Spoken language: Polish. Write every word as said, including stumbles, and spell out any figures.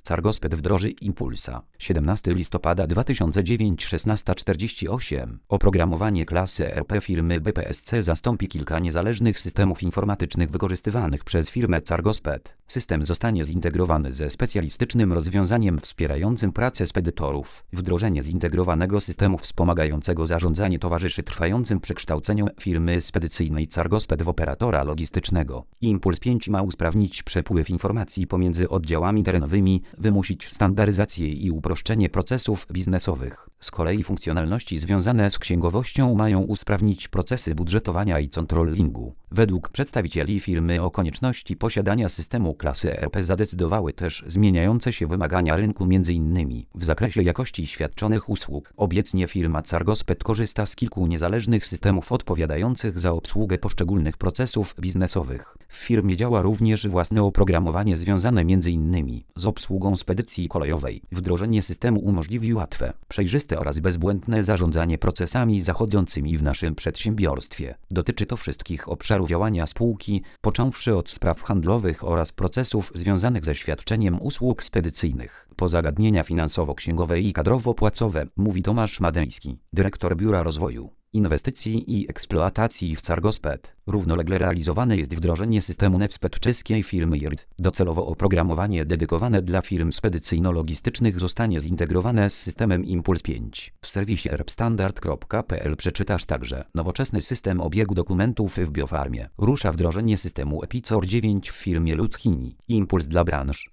Cargosped wdroży Impulsa. siedemnastego listopada dwa tysiące dziewięć szesnaście czterdzieści osiem. Oprogramowanie klasy E R P firmy B P S C zastąpi kilka niezależnych systemów informatycznych wykorzystywanych przez firmę Cargosped. System zostanie zintegrowany ze specjalistycznym rozwiązaniem wspierającym pracę spedytorów. Wdrożenie zintegrowanego systemu wspomagającego zarządzanie towarzyszy trwającym przekształceniu firmy spedycyjnej Cargosped w operatora logistycznego. Impuls pięć ma usprawnić przepływ informacji pomiędzy oddziałami terenowymi, wymusić standaryzację i uproszczenie procesów biznesowych. Z kolei funkcjonalności związane z księgowością mają usprawnić procesy budżetowania i controllingu. Według przedstawicieli firmy o konieczności posiadania systemu klasy E R P zadecydowały też zmieniające się wymagania rynku, między innymi w zakresie jakości świadczonych usług. Obecnie firma Cargosped korzysta z kilku niezależnych systemów odpowiadających za obsługę poszczególnych procesów biznesowych. W firmie działa również własne oprogramowanie związane między innymi z obsługą spedycji kolejowej. Wdrożenie systemu umożliwi łatwe, przejrzyste oraz bezbłędne zarządzanie procesami zachodzącymi w naszym przedsiębiorstwie. Dotyczy to wszystkich obszarów działania spółki, począwszy od spraw handlowych oraz procesów związanych ze świadczeniem usług spedycyjnych, po zagadnienia finansowo-księgowe i kadrowo-płacowe, mówi Tomasz Madeński, dyrektor Biura Rozwoju, Inwestycji i Eksploatacji w Cargosped. Równolegle realizowane jest wdrożenie systemu NetSped czeskiej firmy I R D. Docelowo oprogramowanie dedykowane dla firm spedycyjno-logistycznych zostanie zintegrowane z systemem Impuls pięć. W serwisie erbstandard kropka p l przeczytasz także: nowoczesny system obiegu dokumentów w biofarmie. Rusza wdrożenie systemu Epicor dziewięć w firmie Luckini. Impuls dla branż.